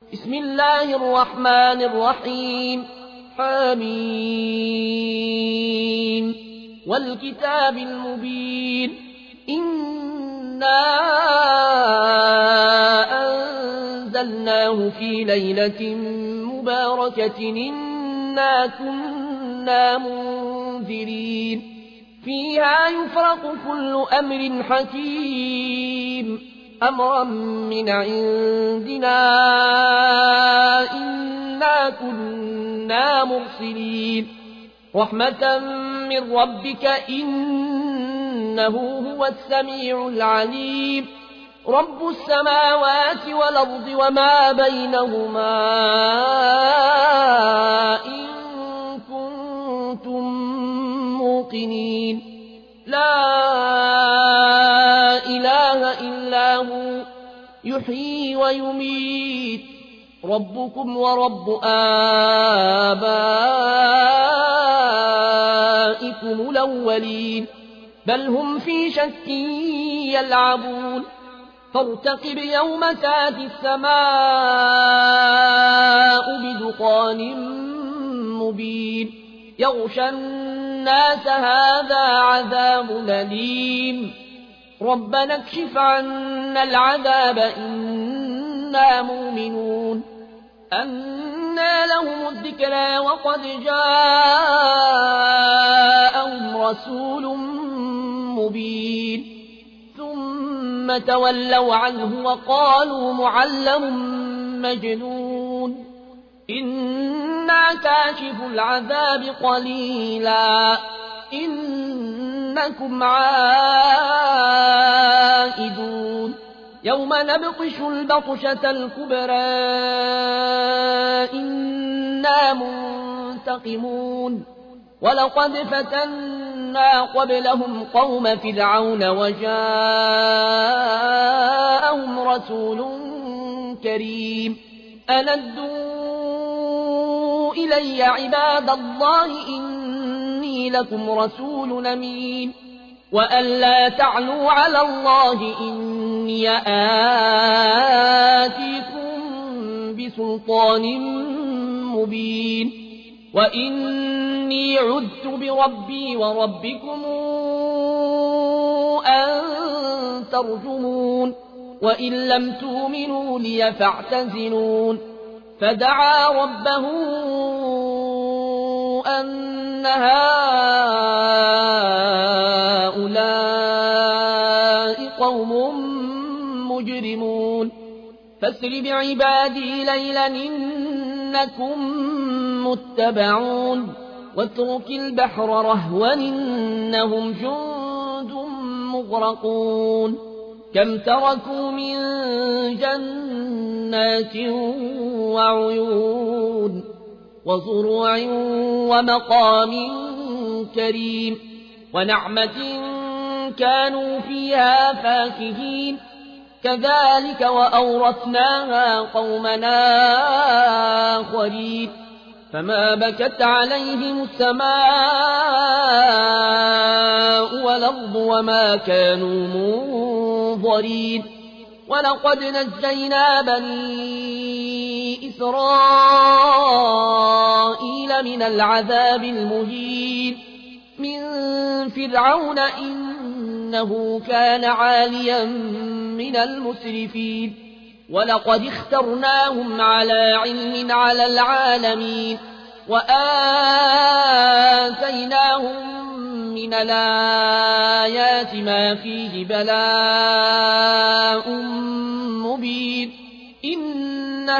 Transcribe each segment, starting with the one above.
بسم الله الرحمن الرحيم حميم والكتاب المبين إنا أنزلناه في ليلة مباركة إنا كنا منذرين فيها يفرق كل أمر حكيم أمرا من عندنا إنا كنا مرسلين رحمة من ربك إنه هو السميع العليم رب السماوات والأرض وما بينهما إن كنتم موقنين لا إله إلا هو يحيي ويميت ربكم ورب آبائكم الأولين بل هم في شك يلعبون فارتقب يوم تاتي السماء بدخان مبين يغشى الناس هذا عذاب أليم ربنا اكشف عنا العذاب إنا مؤمنون أنى لهم الذكرى وقد جاءهم رسول مبين ثم تولوا عنه وقالوا معلم مجنون إنا كاشف العذاب قليلا إنكم عائدون يوم نبطش البطشة الكبرى إنا منتقمون ولقد فتنا قبلهم قوم فرعون وجاءهم رسول كريم أندوا إلي عباد الله إني لكم رسول أمين وأن لا تعلوا على الله إني آتيكم بسلطان مبين وإني عذت بربي وربكم أن ترجمون وإن لم تؤمنوا لي فاعتزلون فدعا ربه أن هؤلاء قوم مجرمون فاسر بعبادي ليلا إنكم متبعون واترك البحر رهوا إنهم جند مغرقون كم تركوا من جنات وعيون وزروع ومقام كريم ونعمة كانوا فيها فاكهين كذلك وأورثناها قومنا آخرين فما بكت عليهم السماء والأرض وما كانوا منظرين ولقد نجينا بني إسرائيل من العذاب المهين من فرعون إنه كان عاليا من المسرفين ولقد اخترناهم على علم على العالمين وآتيناهم من الآيات ما فيه بلاء مبين إن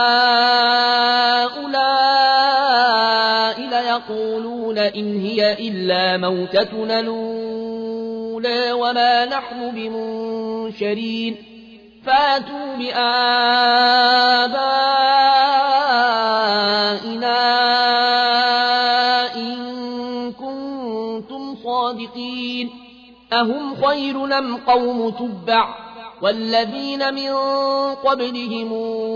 هؤلاء ليقولون إن هي إلا موتتنا الأولى وما نحن بمنشرين فاتوا بآبائنا إن كنتم صادقين أهم خير أم قوم تبع والذين من قبلهم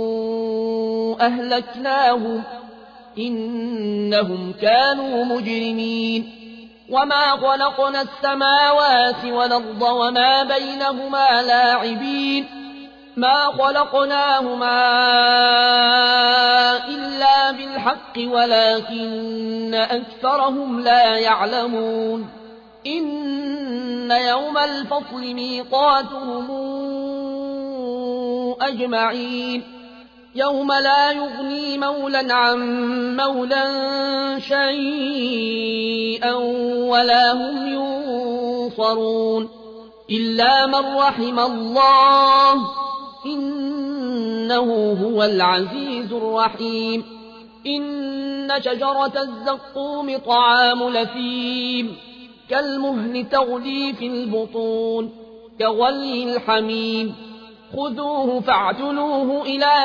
أهلكناهم إنهم كانوا مجرمين وما خلقنا السماوات والأرض وما بينهما لاعبين ما خلقناهما ولكن أكثرهم لا يعلمون إن يوم الفصل ميقاتهم أجمعين يوم لا يغني مولى عن مولى شيئا ولا هم ينصرون إلا من رحم الله إنه هو العزيز الرحيم إن شجرة الزقوم طعام لثيم كالمهل تغلي في البطون كغلي الحميم خذوه فاعتلوه إلى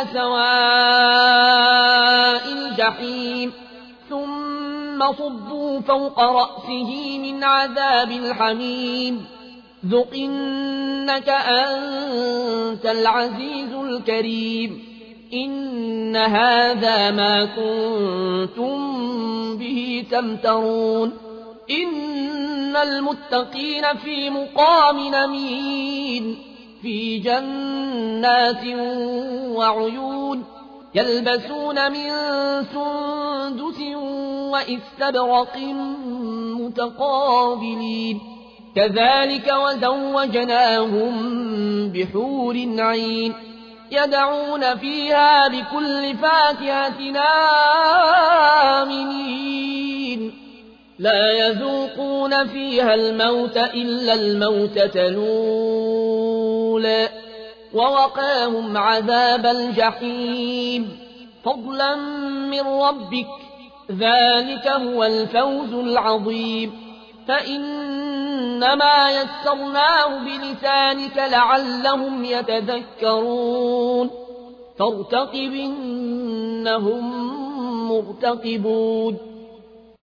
سواء الجحيم ثم صبوا فوق رأسه من عذاب الحميم ذق إنك أنت العزيز الكريم إن هذا ما كنتم به تمترون إن المتقين في مقام أمين في جنات وعيون يلبسون من سندس وإستبرق متقابلين كذلك وزوجناهم بحور عين يدعون فيها بكل فاكهة آمنين لا يذوقون فيها الموت إلا الموتة الأولى ووقاهم عذاب الجحيم فضلا من ربك ذلك هو الفوز العظيم فإنما يسرناه بلسانك لعلهم يتذكرون فارتقب إنهم مرتقبون